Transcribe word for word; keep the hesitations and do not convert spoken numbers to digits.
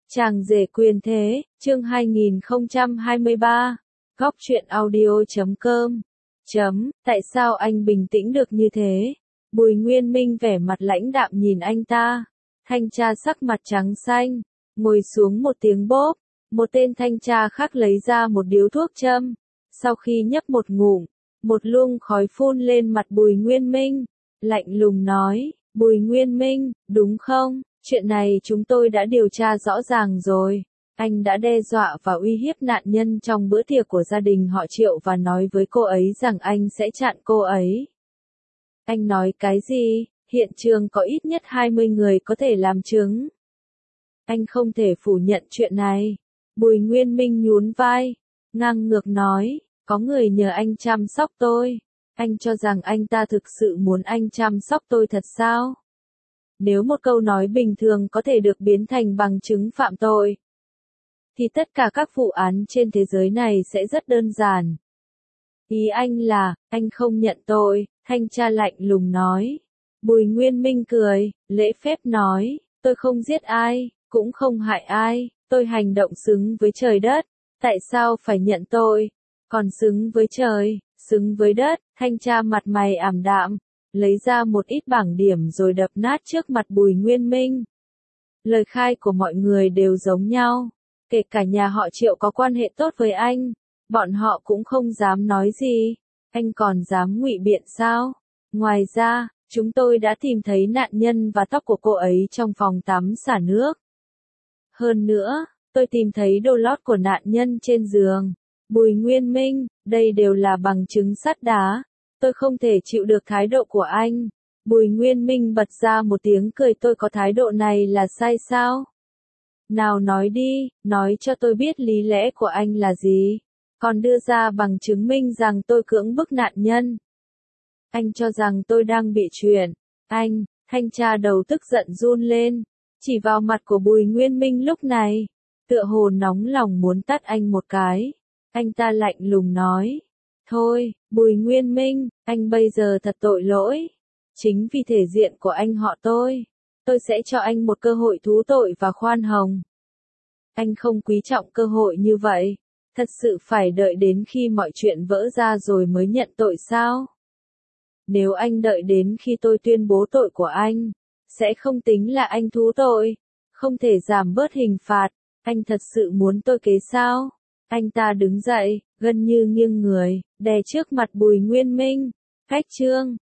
Chàng rể quyền thế, chương hai nghìn không trăm hai mươi ba, góc truyện audio chấm com. Chấm, tại sao anh bình tĩnh được như thế? Bùi Nguyên Minh vẻ mặt lãnh đạm nhìn anh ta. Thanh tra sắc mặt trắng xanh, ngồi xuống một tiếng bốp, một tên thanh tra khác lấy ra một điếu thuốc châm. Sau khi nhấp một ngụm, một luồng khói phun lên mặt Bùi Nguyên Minh, lạnh lùng nói, Bùi Nguyên Minh, đúng không? Chuyện này chúng tôi đã điều tra rõ ràng rồi. Anh đã đe dọa và uy hiếp nạn nhân trong bữa tiệc của gia đình họ Triệu và nói với cô ấy rằng anh sẽ chặn cô ấy. Anh nói cái gì? Hiện trường có ít nhất hai mươi người có thể làm chứng. Anh không thể phủ nhận chuyện này. Bùi Nguyên Minh nhún vai, ngang ngược nói, có người nhờ anh chăm sóc tôi. Anh cho rằng anh ta thực sự muốn anh chăm sóc tôi thật sao? Nếu một câu nói bình thường có thể được biến thành bằng chứng phạm tội, thì tất cả các vụ án trên thế giới này sẽ rất đơn giản. Ý anh là, anh không nhận tội, thanh tra lạnh lùng nói. Bùi Nguyên Minh cười, lễ phép nói, tôi không giết ai, cũng không hại ai, tôi hành động xứng với trời đất, tại sao phải nhận tội? Còn xứng với trời, xứng với đất, thanh tra mặt mày ảm đạm, lấy ra một ít bảng điểm rồi đập nát trước mặt Bùi Nguyên Minh. Lời khai của mọi người đều giống nhau, kể cả nhà họ Triệu có quan hệ tốt với anh, bọn họ cũng không dám nói gì, anh còn dám ngụy biện sao? Ngoài ra, chúng tôi đã tìm thấy nạn nhân và tóc của cô ấy trong phòng tắm xả nước. Hơn nữa, tôi tìm thấy đồ lót của nạn nhân trên giường. Bùi Nguyên Minh, đây đều là bằng chứng sắt đá. Tôi không thể chịu được thái độ của anh. Bùi Nguyên Minh bật ra một tiếng cười, tôi có thái độ này là sai sao? Nào nói đi, nói cho tôi biết lý lẽ của anh là gì? Còn đưa ra bằng chứng minh rằng tôi cưỡng bức nạn nhân. Anh cho rằng tôi đang bị chuyện. Anh, thanh tra đầu tức giận run lên, chỉ vào mặt của Bùi Nguyên Minh lúc này, tựa hồ nóng lòng muốn tát anh một cái. Anh ta lạnh lùng nói, thôi, Bùi Nguyên Minh, anh bây giờ thật tội lỗi. Chính vì thể diện của anh họ tôi, tôi sẽ cho anh một cơ hội thú tội và khoan hồng. Anh không quý trọng cơ hội như vậy, thật sự phải đợi đến khi mọi chuyện vỡ ra rồi mới nhận tội sao? Nếu anh đợi đến khi tôi tuyên bố tội của anh, sẽ không tính là anh thú tội, không thể giảm bớt hình phạt, anh thật sự muốn tôi kế sao? Anh ta đứng dậy, gần như nghiêng người, đè trước mặt Bùi Nguyên Minh, cách chương.